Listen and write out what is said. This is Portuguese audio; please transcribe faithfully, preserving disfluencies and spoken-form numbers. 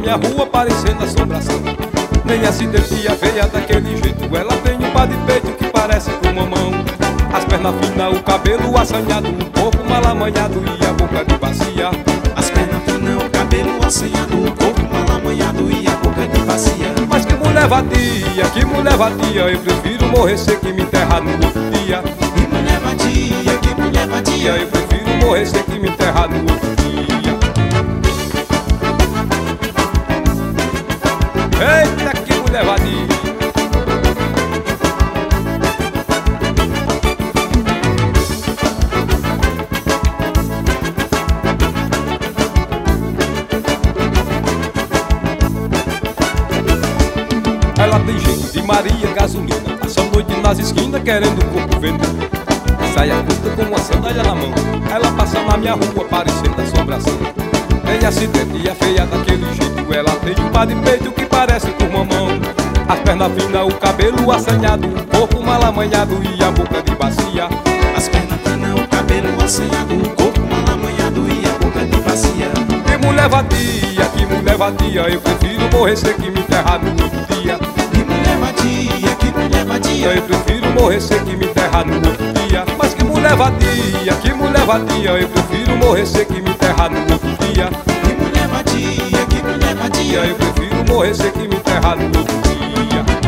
minha rua parecendo assombração. Nem a sidentia feia daquele jeito, ela tem um par de peito que parece com mamão. As pernas finas, o cabelo assanhado, o corpo mal amanhado e a boca de bacia. As pernas finas, o cabelo assanhado, o corpo mal amanhado e a boca de bacia. Mas que mulher vadia, que mulher vadia, eu prefiro morrer seco e me enterrar no outro dia. Que mulher vadia, que mulher vadia, eu prefiro morrer seco e me enterrar no outro dia. Eita, que mulher vadia. Ela tem jeito de Maria gasolina, passa a noite nas esquinas querendo o corpo vender. Saia curta com uma sandália na mão, ela passa na minha rua parecendo assombração. Tem acidente e é feia daquele jeito, ela tem um par de peito que parece com mamão. As pernas finas, o cabelo assanhado, o corpo mal amanhado e a boca de bacia. As pernas finas, o cabelo assanhado, o corpo mal amanhado e a boca de bacia. Que mulher vadia, que mulher vadia, eu prefiro morrer seco e me enterrar no outro dia. Que mulher vadia, que mulher vadia, eu prefiro morrer seco e me enterrar no outro dia. Mas que mulher vadia, que mulher vadia, eu prefiro morrer seco e me enterrar no outro dia. Que mulher vadia, que mulher vadia, eu prefiro morrer seco e me enterrar no outro dia.